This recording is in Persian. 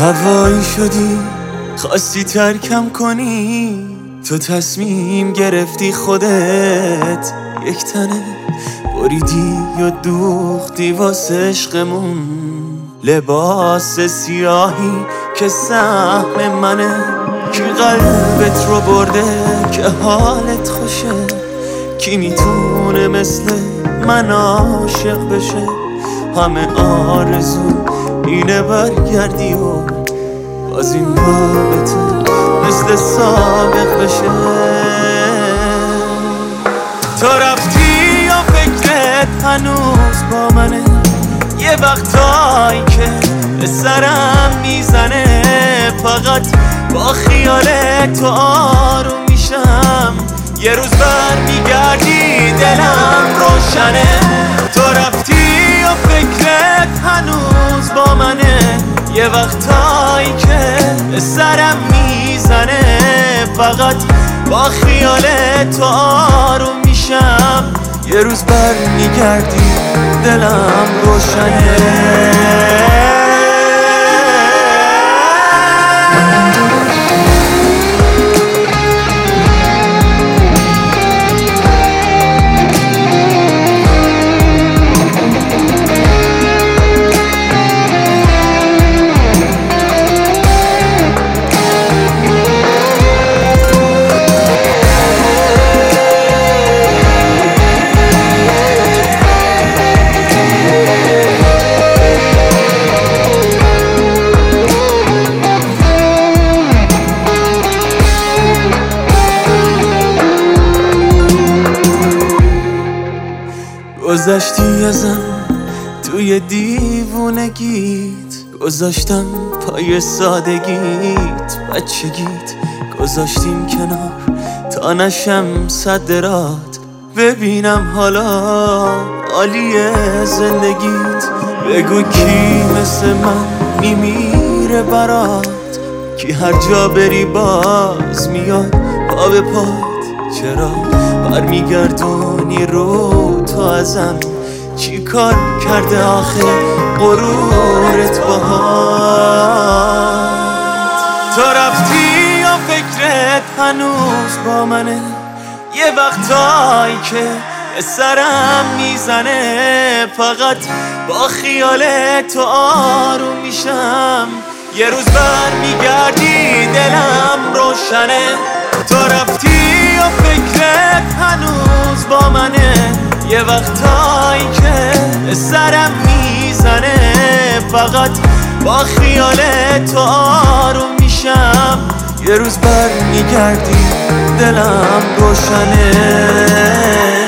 هوایی شدی خواستی ترکم کنی، تو تصمیم گرفتی خودت یک تنه بریدی و دوختی واسه عشقمون. لباس سیاهی که سهم منه، کی قلبت رو برده که حالت خوشه، کی میتونه مثل من عاشق بشه. همه آرزو اینه برگردی و باز این رابطه مثل سابق بشه. تو رفتی و فکرت هنوز با منه، یه وقتایی که به سرم میزنه، فقط با خیال تو آروم میشم. یه روز برمیگردی دلم روشنه. تو رفتی و فکرت هنوز با منه، یه وقتایی که به سرم میزنه، فقط با خیال تو آروم میشم. یه روز برمیگردی دلم روشنه. گذشتی ازم توی دیوونگیت، گذاشتم پای سادگیت، بچگیت گذاشتیم کنار تا نشم صد رات. ببینم حالا عالیه زندگیت، بگو کی مثل من میمیره برات، کی هر جا بری باز میاد پا به پات. چرا برمیگردونی رو تو ازم، چی کار کرده آخه غرورت باهات؟ تو رفتی و فکرت هنوز با منه، یه وقتایی که سرم میزنه، فقط با خیال تو آروم میشم. یه روز برمیگردی دلم روشنه. تو رفتی و فکرت هنوز با منه، یه وقتایی که سرم میزنه، فقط با خیال تو آروم میشم. یه روز برمیگردی دلم روشنه.